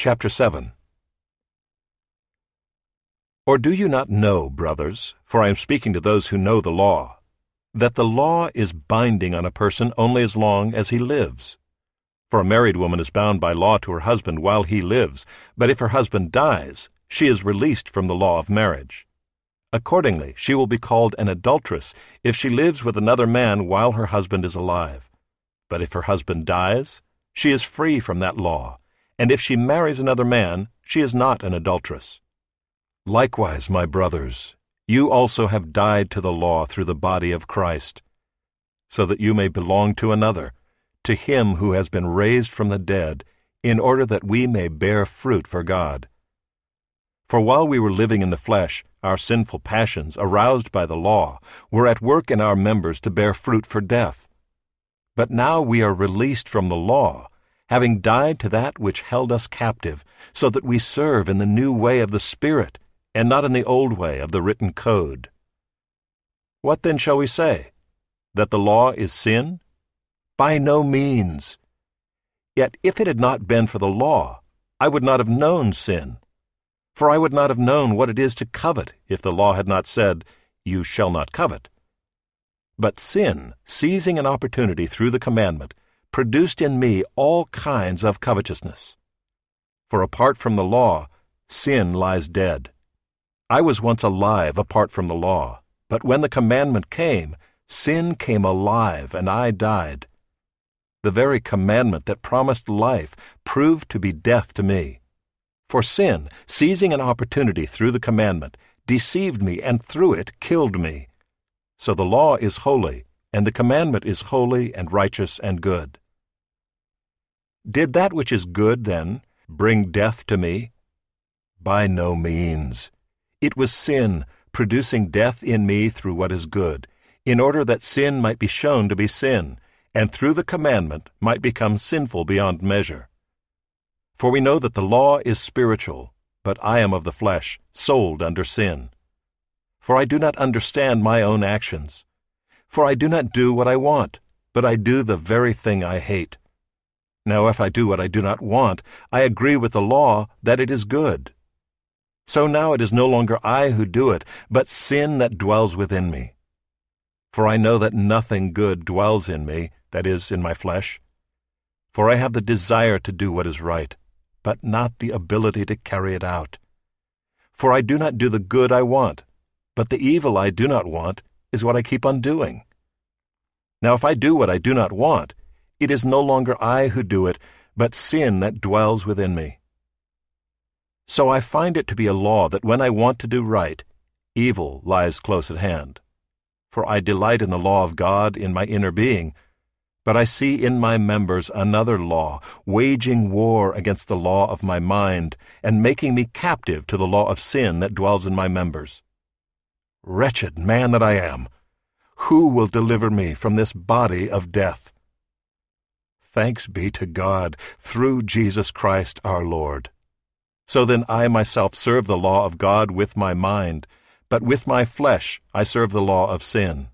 Chapter 7. Or do you not know, brothers, for I am speaking to those who know the law, that the law is binding on a person only as long as he lives? For a married woman is bound by law to her husband while he lives, but if her husband dies, she is released from the law of marriage. Accordingly, she will be called an adulteress if she lives with another man while her husband is alive. But if her husband dies, she is free from that law, and if she marries another man, she is not an adulteress. Likewise, my brothers, you also have died to the law through the body of Christ, so that you may belong to another, to him who has been raised from the dead, in order that we may bear fruit for God. For while we were living in the flesh, our sinful passions, aroused by the law, were at work in our members to bear fruit for death. But now we are released from the law, having died to that which held us captive, so that we serve in the new way of the Spirit, and not in the old way of the written code. What then shall we say? That the law is sin? By no means. Yet if it had not been for the law, I would not have known sin. For I would not have known what it is to covet if the law had not said, "You shall not covet." But sin, seizing an opportunity through the commandment, produced in me all kinds of covetousness. For apart from the law, sin lies dead. I was once alive apart from the law, but when the commandment came, sin came alive and I died. The very commandment that promised life proved to be death to me. For sin, seizing an opportunity through the commandment, deceived me and through it killed me. So the law is holy, and the commandment is holy and righteous and good. Did that which is good, then, bring death to me? By no means. It was sin, producing death in me through what is good, in order that sin might be shown to be sin, and through the commandment might become sinful beyond measure. For we know that the law is spiritual, but I am of the flesh, sold under sin. For I do not understand my own actions. For I do not do what I want, but I do the very thing I hate. Now if I do what I do not want, I agree with the law that it is good. So now it is no longer I who do it, but sin that dwells within me. For I know that nothing good dwells in me, that is, in my flesh. For I have the desire to do what is right, but not the ability to carry it out. For I do not do the good I want, but the evil I do not want is what I keep on doing. Now if I do what I do not want, it is no longer I who do it, but sin that dwells within me. So I find it to be a law that when I want to do right, evil lies close at hand. For I delight in the law of God in my inner being, but I see in my members another law, waging war against the law of my mind, and making me captive to the law of sin that dwells in my members. Wretched man that I am! Who will deliver me from this body of death? Thanks be to God, through Jesus Christ our Lord. So then I myself serve the law of God with my mind, but with my flesh I serve the law of sin.